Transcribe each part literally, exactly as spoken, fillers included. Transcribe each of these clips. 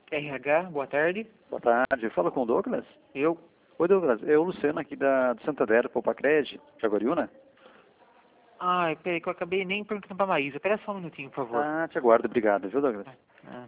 R H, boa tarde. Boa tarde, fala com o Douglas. Eu. Oi Douglas, é o Luciano aqui da do Santander, Popacred, Jaguariúna. Ah, peraí que eu acabei nem perguntando pra Maísa. Espera só um minutinho, por favor. Ah, te aguardo, obrigado, viu Douglas? Ah.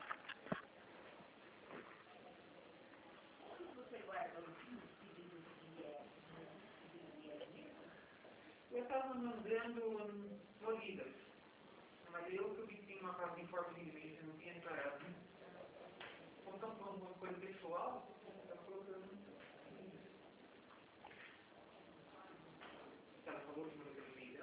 Eu estava mandando Floridas, mas eu que vi que tem uma casa em forma de igreja, não tinha entrado. Como estamos falando uma coisa pessoal, está colocando. Ela falou de uma igreja.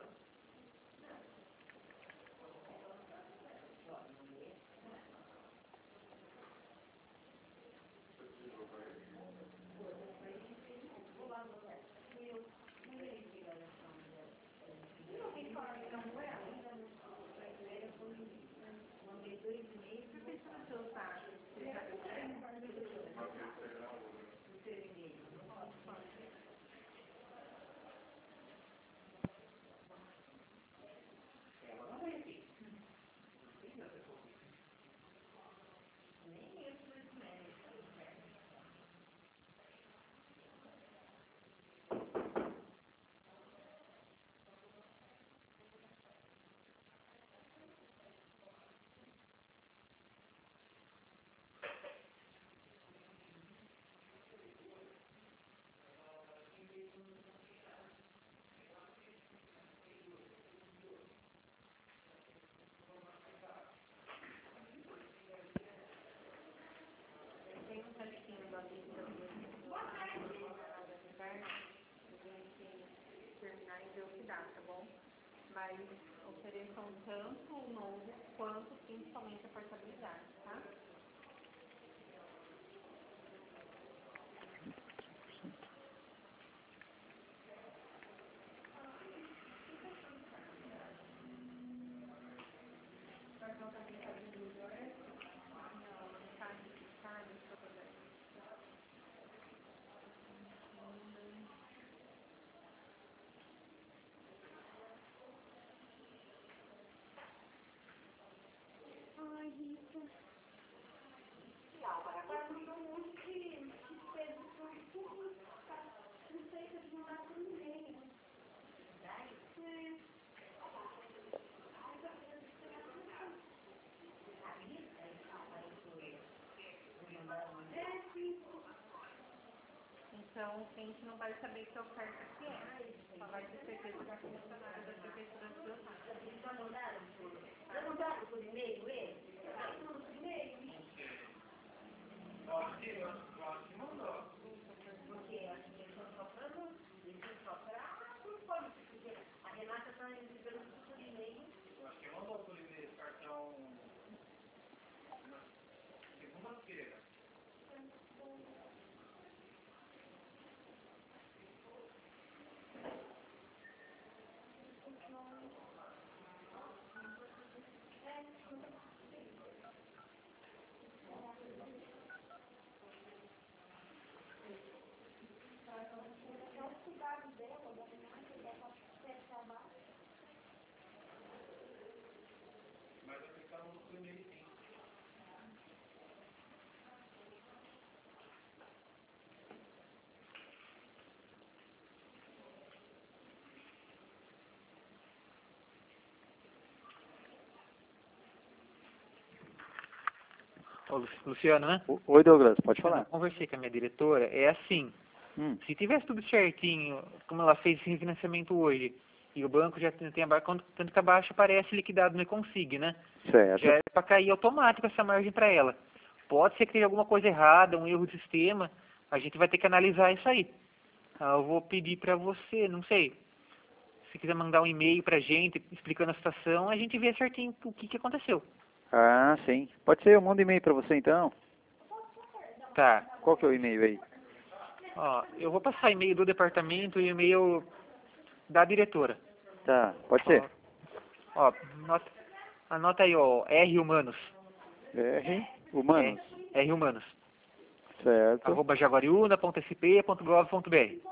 Mas ofereçam tanto o novo quanto principalmente a portabilidade, tá? Ai, Rita. Agora mudou muito de despesa por tudo. Não sei se eu vou mandar por e-mail. É. É, sim. Então, a gente não vai saber que oferta que é. Só vai ter certeza da funcionária da prefeitura de Osasco. Já mandaram por... Já mandaram por e-mail ele? Já mandaram por e-mail? Porque acho que eles estão sofrendo, eles estão sofrendo por fome, porque a Renata está recebendo tudo por e-mail. Eu acho que mandou por e-mail cartão na segunda-feira. Mas vai ficar no e-mail sim. Ô, Lu- Luciano, né? O- Oi Douglas, pode Quando eu falar. conversei com a minha diretora, é assim. Hum, Se tivesse tudo certinho, como ela fez esse refinanciamento hoje, e o banco já tem, tem a baixa, tanto que a baixa aparece liquidado no Econsig, né? certo. Já é para cair automático essa margem para ela. Pode ser que tenha alguma coisa errada, um erro de sistema, a gente vai ter que analisar isso aí. Ah, eu vou pedir para você, não sei, se quiser mandar um e-mail para a gente explicando a situação, a gente vê certinho o que, que aconteceu. Ah, sim. Pode ser, eu mando e-mail pra você então. Tá. Qual que é o e-mail aí? Ó, eu vou passar e-mail do departamento e e-mail da diretora. Tá, pode ser. Ó, anota, anota aí, ó, R Humanos. R, humanos. É, R Humanos. Certo. Arroba jaguariúna ponto s p ponto gov ponto b r.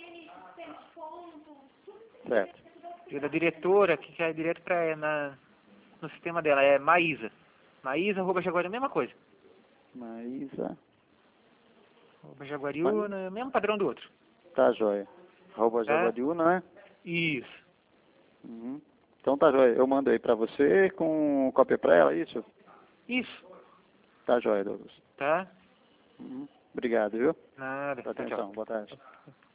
Certo. E o da diretora, que é direto pra, na, no sistema dela, é Maísa. Maísa, arroba jaguariúna, mesma coisa. Maísa. Arroba Jaguariúna, mesmo padrão do outro. Tá joia. Arroba Tá? Jaguariúna, né? Isso. Uhum. Então tá joia. Eu mando aí pra você com cópia pra ela, isso? Isso. Tá joia, Douglas. Tá? Uhum. Obrigado, viu? Nada. Pela Tchau, atenção. tchau. Boa tarde.